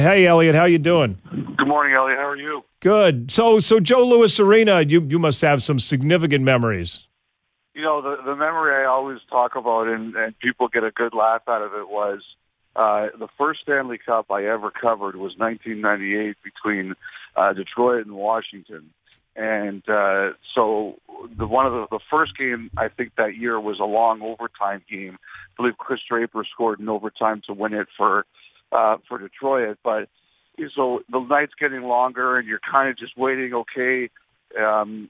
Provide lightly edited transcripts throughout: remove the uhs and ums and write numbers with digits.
Hey, Elliot, how you doing? Good morning, Elliot. How are you? Good. So Joe Louis Arena, you must have some significant memories. You know, the memory I always talk about, and people get a good laugh out of it, was the first Stanley Cup I ever covered was 1998 between Detroit and Washington. And so one of the first game I think that year was a long overtime game. I believe Chris Draper scored in overtime to win it for Detroit. But so the night's getting longer, and you're kind of just waiting. Okay, do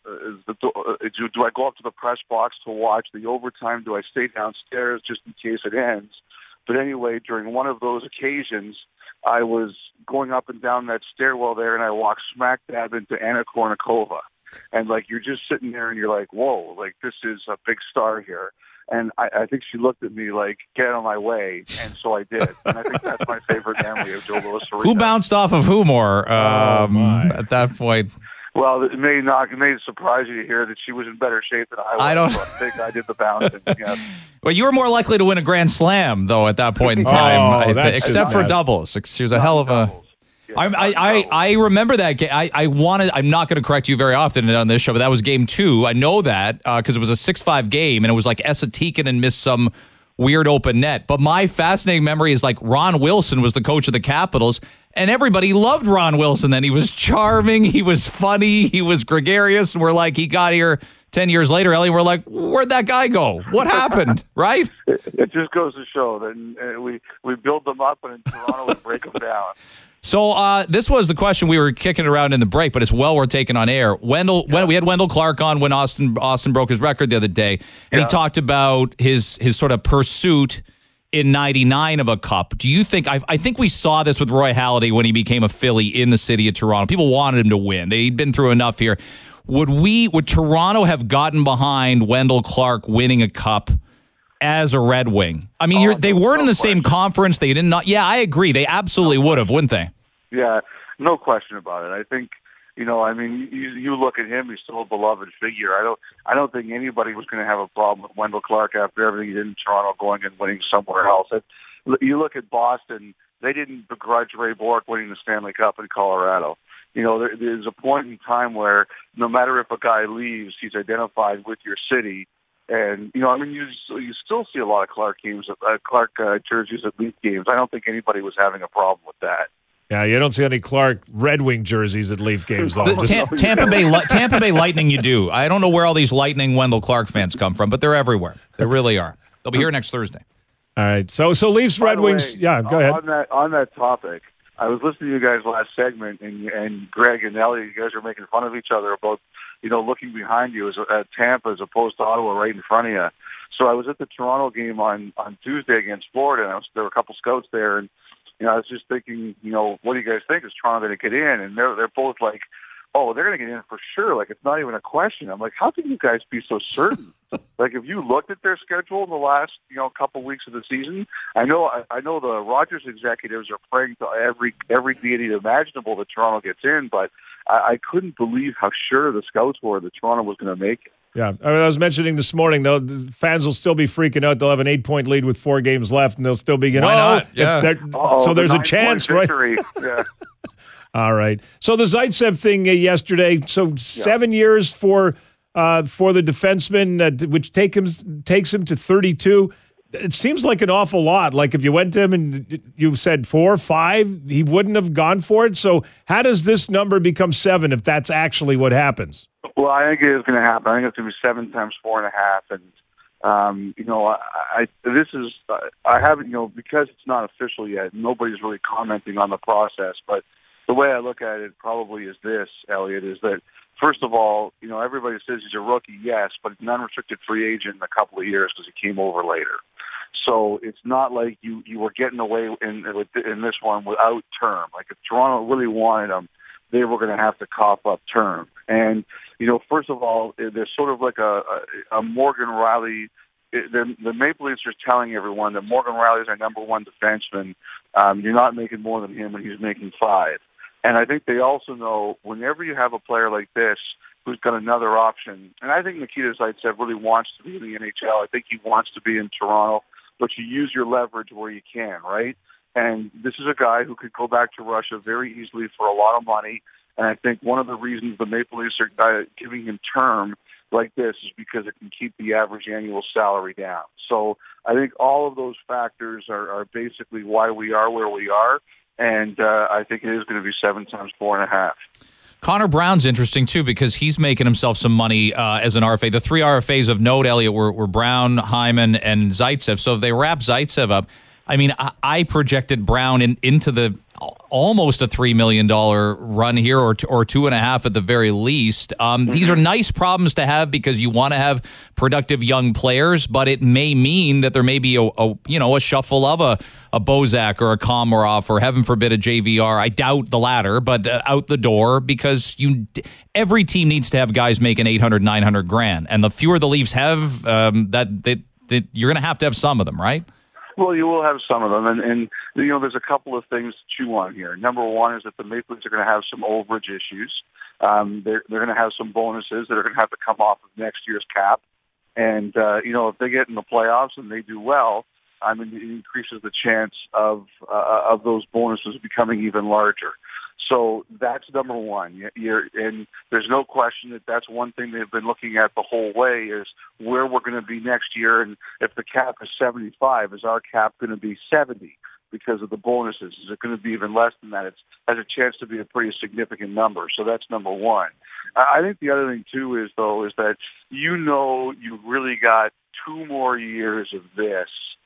I go up to the press box to watch the overtime? Do I stay downstairs just in case it ends? But anyway, during one of those occasions, I was going up and down that stairwell there, and I walked smack dab into Anna Kournikova. And, like, you're just sitting there, and you're like, whoa, like, this is a big star here. And I think she looked at me like, get out of my way, and so I did. And I think that's my favorite memory of Joe Louis Arena. Who bounced off of who more at that point? Well, it may surprise you to hear that she was in better shape than I was. I don't. So I think I did the bouncing. Yeah. Well, you were more likely to win a Grand Slam, though, at that point in time, except for doubles. She was a hell of a... I remember that game. I'm not going to correct you very often on this show, but that was game 2. I know that because it was a 6-5 game, and it was like Esa Tikkanen missed some weird open net. But my fascinating memory is like Ron Wilson was the coach of the Capitals, and everybody loved Ron Wilson then. He was charming, he was funny, he was gregarious, and we're like, he got here 10 years later, Ellie, we're like, where'd that guy go? What happened, right? It just goes to show that we build them up, and in Toronto we break them down. So this was the question we were kicking around in the break, but it's well worth taking on air. When we had Wendell Clark on when Austin broke his record the other day, and he talked about his sort of pursuit in '99 of a cup. Do you think? I think we saw this with Roy Halladay when he became a Philly in the city of Toronto. People wanted him to win. They'd been through enough here. Would Toronto have gotten behind Wendell Clark winning a cup as a Red Wing? I mean, they weren't in the same conference. They did not. Yeah, I agree. They absolutely would have, wouldn't they? Yeah, no question about it. I think, I mean, you look at him; he's still a beloved figure. I don't think anybody was going to have a problem with Wendell Clark after everything he did in Toronto, going and winning somewhere else. You look at Boston; they didn't begrudge Ray Bourque winning the Stanley Cup in Colorado. There's a point in time where no matter if a guy leaves, he's identified with your city. And, I mean, you still see a lot of Clark jerseys at Leaf games. I don't think anybody was having a problem with that. Yeah, you don't see any Clark Red Wing jerseys at Leaf games, though. Tampa Bay Lightning, you do. I don't know where all these Lightning Wendell Clark fans come from, but they're everywhere. They really are. They'll be here next Thursday. All right. So Leafs, Red Wings. Yeah, go ahead. On that topic, I was listening to you guys last segment, and Greg and Ellie, you guys are making fun of each other about, looking behind you at Tampa as opposed to Ottawa right in front of you. So I was at the Toronto game on Tuesday against Florida, and there were a couple scouts there, and I was just thinking, what do you guys think? Is Toronto going to get in? And they're both like, oh, they're going to get in for sure. Like, it's not even a question. I'm like, how can you guys be so certain? Like, if you looked at their schedule in the last, couple weeks of the season, I know the Rogers executives are praying to every deity imaginable that Toronto gets in, but I couldn't believe how sure the scouts were that Toronto was going to make it. Yeah, I was mentioning this morning, though, the fans will still be freaking out. They'll have an 8-point lead with 4 games left, and they'll still be getting, why not? Yeah. So there's a chance, right? Yeah. All right. So the Zaitsev thing yesterday. So 7 years for the defenseman, which takes him to 32. It seems like an awful lot. Like if you went to him and you said 4, 5, he wouldn't have gone for it. So how does this number become 7 if that's actually what happens? Well, I think it is going to happen. I think it's going to be 7 times 4.5, and I haven't, because it's not official yet. Nobody's really commenting on the process, but the way I look at it probably is this, Elliot, is that first of all, everybody says he's a rookie, yes, but he's an unrestricted free agent in a couple of years because he came over later. So it's not like you were getting away in this one without term. Like if Toronto really wanted him, they were going to have to cough up term. And first of all, there's sort of like a Morgan Rielly. The Maple Leafs are telling everyone that Morgan Rielly is our number one defenseman. You're not making more than him, and he's making 5. And I think they also know whenever you have a player like this who's got another option, and I think Nikita Zaitsev really wants to be in the NHL. I think he wants to be in Toronto, but you use your leverage where you can, right? And this is a guy who could go back to Russia very easily for a lot of money. And I think one of the reasons the Maple Leafs are giving him term like this is because it can keep the average annual salary down. So I think all of those factors are basically why we are where we are. And I think it is going to be 7 times 4.5. Connor Brown's interesting, too, because he's making himself some money as an RFA. The 3 RFAs of note, Elliot, were Brown, Hyman, and Zaitsev. So if they wrap Zaitsev up, I mean, I projected Brown into the almost a $3 million run here, or 2.5 at the very least. These are nice problems to have because you want to have productive young players, but it may mean that there may be a shuffle of a Bozak or a Komarov or, heaven forbid, a JVR. I doubt the latter, but out the door, because every team needs to have guys making $800, $900 grand, and the fewer the Leafs have, that you're going to have some of them, right? Well, you will have some of them, and there's a couple of things to chew on here. Number one is that the Maple Leafs are going to have some overage issues. They're going to have some bonuses that are going to have to come off of next year's cap. And, if they get in the playoffs and they do well, it increases the chance of those bonuses becoming even larger. So that's number one. And there's no question that that's one thing they've been looking at the whole way, is where we're going to be next year. And if the cap is 75, is our cap going to be 70 because of the bonuses? Is it going to be even less than that? It has a chance to be a pretty significant number. So that's number one. I think the other thing, too, is that you really got 2 more years of this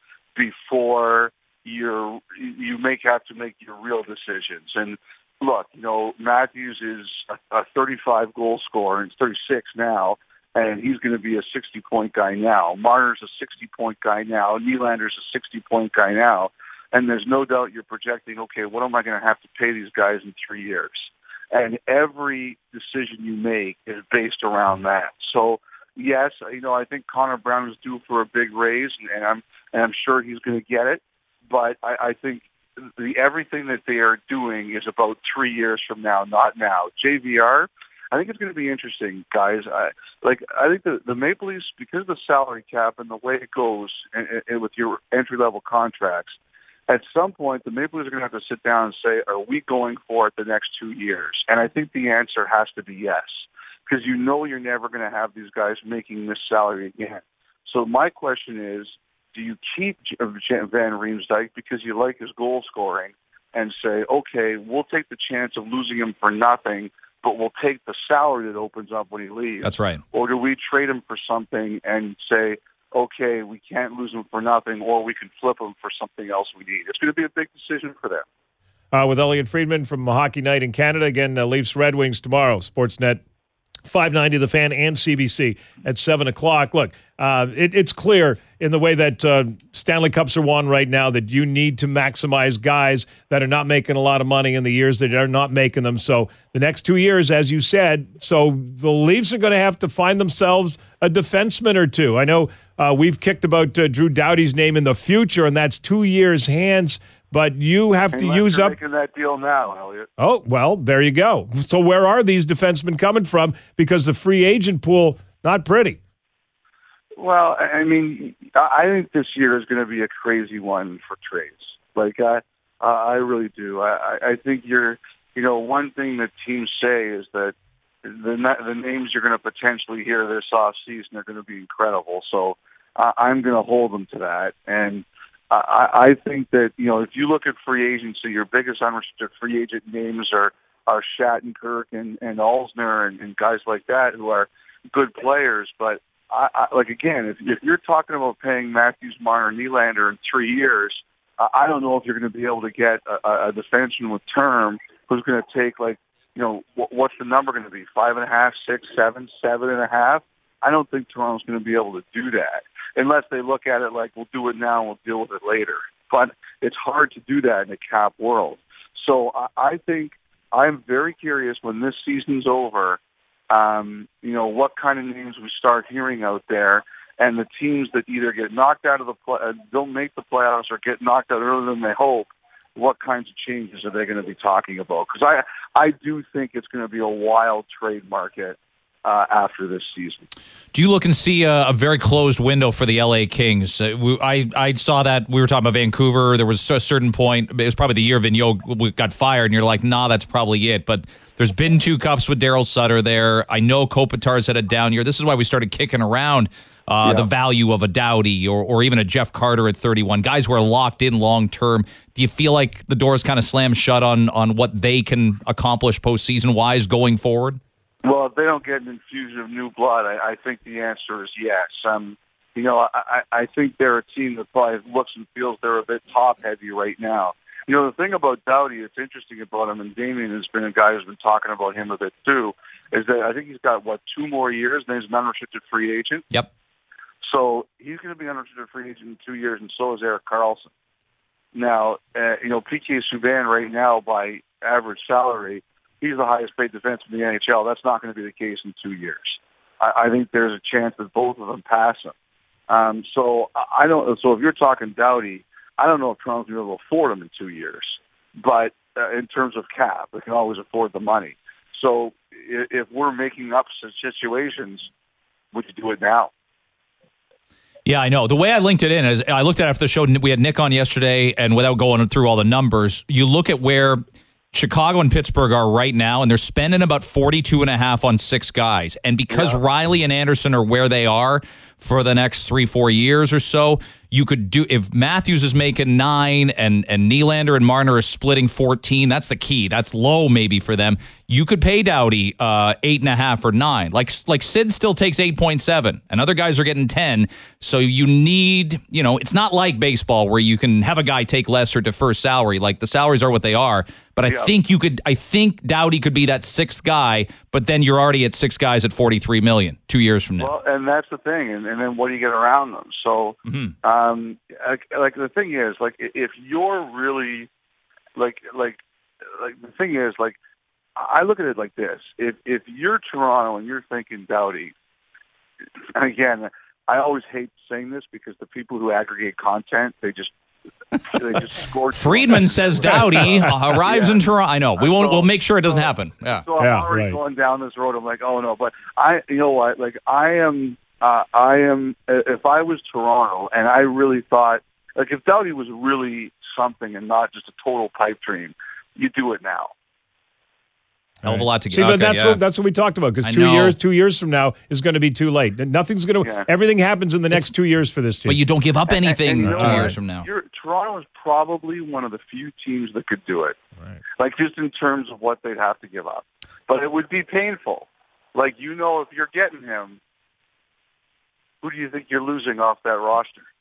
before you have to make your real decisions. And look, Matthews is a 35 goal scorer, and he's 36 now, and he's going to be a 60-point guy now. Marner's a 60-point guy now. Nylander's a 60-point guy now. And there's no doubt you're projecting, okay, what am I going to have to pay these guys in 3 years? And every decision you make is based around that. So, yes, I think Connor Brown is due for a big raise, and I'm sure he's going to get it. But I think everything that they are doing is about 3 years from now, not now. JVR, I think it's going to be interesting, guys. I think the Maple Leafs, because of the salary cap and the way it goes and with your entry-level contracts, at some point the Maple Leafs are going to have to sit down and say, are we going for it the next 2 years? And I think the answer has to be yes, because you're never going to have these guys making this salary again. So my question is, do you keep Van Riemsdyk because you like his goal scoring and say, okay, we'll take the chance of losing him for nothing, but we'll take the salary that opens up when he leaves? That's right. Or do we trade him for something and say, okay, we can't lose him for nothing, or we can flip him for something else we need? It's going to be a big decision for them. With Elliot Friedman from Hockey Night in Canada. Again, Leafs Red Wings tomorrow. Sportsnet 590 The Fan and CBC at 7 o'clock. Look, it's clear in the way that Stanley Cups are won right now that you need to maximize guys that are not making a lot of money in the years that are not making them. So the next 2 years, as you said, so the Leafs are going to have to find themselves a defenseman or two. I know we've kicked about Drew Doughty's name in the future, and that's 2 years' hands. But you have to use up. Making that deal now, Elliot. Oh, well, there you go. So where are these defensemen coming from? Because the free agent pool, not pretty. Well, I think this year is going to be a crazy one for trades. I really do. I think one thing that teams say is that the names you're going to potentially hear this offseason are going to be incredible. So I'm going to hold them to that. And I think that, if you look at free agency, your biggest unrestricted free agent names are Shattenkirk and Alzner and guys like that who are good players. But if you're talking about paying Matthews, Marner, Nylander in 3 years, I don't know if you're going to be able to get a defenseman with term who's going to take what's the number going to be? 5.5, 6, 7, 7.5. I don't think Toronto's going to be able to do that unless they look at it like, we'll do it now and we'll deal with it later. But it's hard to do that in a cap world. So I think I'm very curious when this season's over, what kind of names we start hearing out there, and the teams that either get knocked out of don't make the playoffs or get knocked out earlier than they hope, what kinds of changes are they going to be talking about? Because I do think it's going to be a wild trade market after this season. Do you look and see a very closed window for the LA Kings? I saw that we were talking about Vancouver. There was a certain point. It was probably the year Vigneault got fired, and you're like, nah, that's probably it. But there's been 2 cups with Daryl Sutter there. I know Kopitar's had a down year. This is why we started kicking around the value of a Doughty or even a Jeff Carter at 31. Guys who are locked in long term. Do you feel like the door's kind of slammed shut on what they can accomplish postseason-wise going forward? Well, if they don't get an infusion of new blood, I think the answer is yes. I think they're a team that probably looks and feels they're a bit top-heavy right now. The thing about Doughty, it's interesting about him, and Damien has been a guy who's been talking about him a bit too, is that I think he's got, 2 more years, and he's an unrestricted free agent. Yep. So he's going to be an unrestricted free agent in 2 years, and so is Erik Karlsson. Now, PK Subban right now, by average salary, he's the highest paid defenseman in the NHL. That's not going to be the case in 2 years. I think there's a chance that both of them pass him. So if you're talking Doughty, I don't know if Toronto's going to be able to afford him in 2 years. But in terms of cap, they can always afford the money. So if we're making up situations, would you do it now? Yeah, I know. The way I linked it in is I looked at it after the show. We had Nick on yesterday, and without going through all the numbers, you look at where Chicago and Pittsburgh are right now, and they're spending about 42.5 on 6 guys. And because Riley and Anderson are where they are for the next 3-4 years or so, you could do, if Matthews is making 9 and Nylander and Marner are splitting 14, that's the key. That's low maybe for them. You could pay Doughty 8.5 or 9. Like Sid still takes 8.7, and other guys are getting 10. So you need, it's not like baseball where you can have a guy take less or defer salary. Like the salaries are what they are. But I think Doughty could be that 6th guy, but then you're already at 6 guys at $43 million 2 years from now. Well, and that's the thing. And then what do you get around them? So, the thing is, if you're really, the thing is, I look at it like this. If you're Toronto and you're thinking Doughty, and again, I always hate saying this because the people who aggregate content, they just score. Friedman says Doughty arrives in Toronto. I know. We'll make sure it doesn't happen. Yeah. So I'm already going down this road. I'm like, oh no, but you know what? I am. If I was Toronto and I really thought, if Doughty was really something and not just a total pipe dream, you do it now. Hell of a lot to get. See, but that's what we talked about, because 2 years from now is going to be too late. Nothing's going to. Everything happens in the next 2 years for this team. But you don't give up anything 2 years from now. Toronto is probably one of the few teams that could do it. Right. Just in terms of what they'd have to give up, but it would be painful. If you're getting him, who do you think you're losing off that roster?